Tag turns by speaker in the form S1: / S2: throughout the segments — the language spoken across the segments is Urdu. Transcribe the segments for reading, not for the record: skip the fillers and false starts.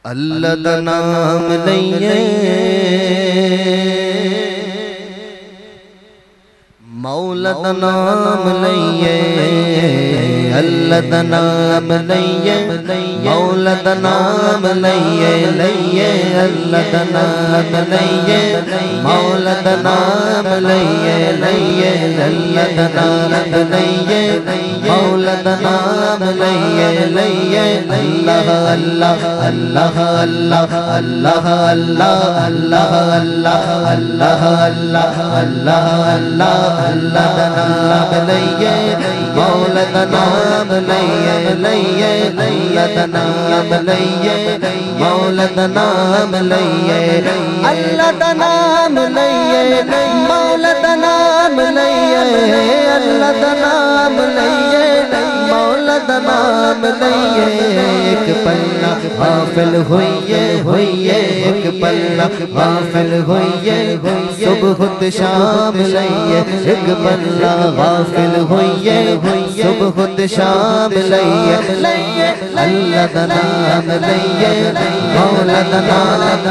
S1: اللہ دا نام لئیے مولا دا نام لئیے اللہ دا نام لئیے مولا دا نام لئیے لئیے اللہ دا نام لئیے مولا دا نام لئیے لئیے اللہ دا نام لئیے مولا دا نام لئیے لئیے اللہ اللہ اللہ اللہ اللہ اللہ اللہ اللہ اللہ اللہ اللہ اللہ اللہ دا نام لئیے مولا دا نام لئیے لئیے اللہ دا نام لئیے مولا دا نام لئیے اللہ دا نام لئیے مولا دا نام لئیے اللہ دا نام لئیے مولا دا نام لئیے ایک پلہ غافل ہوئیے ایک پلہ غافل ہوئیے صبح خود شام لئیے ایک پلہ غافل ہوئیے صبح خود شام لئیے اللہ دا نام لئیے مولا دا نام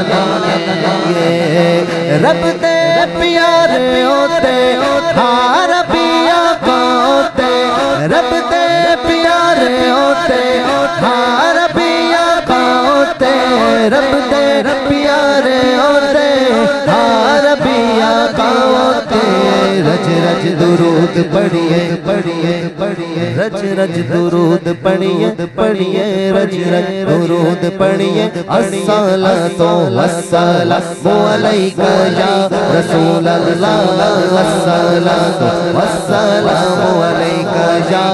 S1: لئیے رب دے پیارے ہوتے ہاں ربیہ ہوتے رب دے پیارے ہوتے ہاں ربیہ ہوتے رب دے پیارے ہوتے ہاں ربیہ ہوتے رج رج درود پڑھیے پڑھیے پڑھیے رج رج درود پڑھیے پڑھیے رج رج درود پڑھیے الصلاۃ والسلام علیک یا رسول اللہ الصلاۃ والسلام علیک یا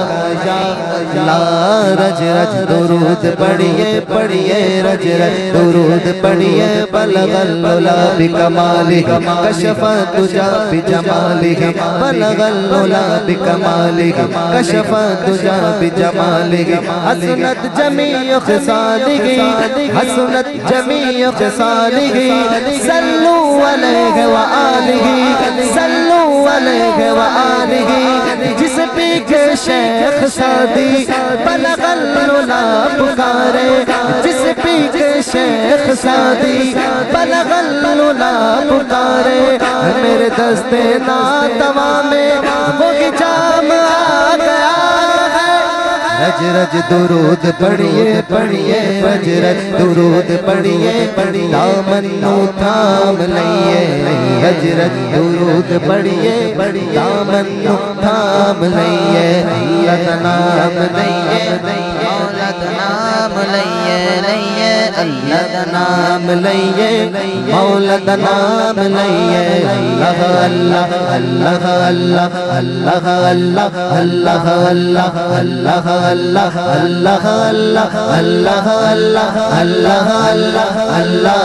S1: رج رج درود پڑھیے پڑھیے رج رج درود پڑھیے بلغ العلا بکمالہ کشف الدجی بجمالہ بلغ العلا بکمالہ کشف الدجی بجمالہ حسنت جمیع خصالہ حسنت جمیع خصالہ صلوا علیہ وآلہ صلوا علیہ وآلہ جس پہ کے شیخ سعدی بلغ العلا پکارے جس پہ کے شیخ سعدی بلغ العلا پکارے میرے دستے ناتواں میں وہ جام آ گیا رج رج درود پڑھیے پڑھیے رج رج درود پڑھیے پڑھیے دامن نو تھام لئیے رج رج درود پڑھیے پڑھیے دامن نو تھام لئیے اللہ دا نام لئیے مولا دا نام لئیے لئیے اللہ دا نام لئیے مولا دا نام لئیے اللہ اللہ اللہ اللہ اللہ اللہ اللہ اللہ اللہ اللہ اللہ اللہ اللہ اللہ اللہ اللہ اللہ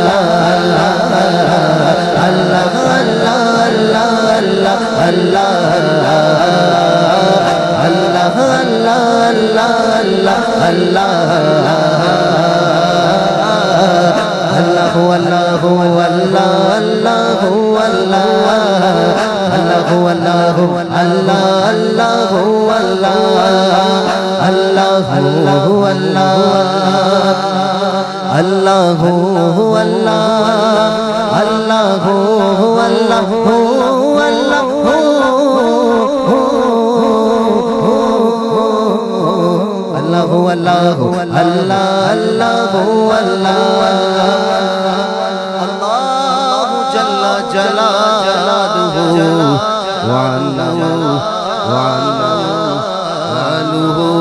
S1: اللہ جلالہ وعنہ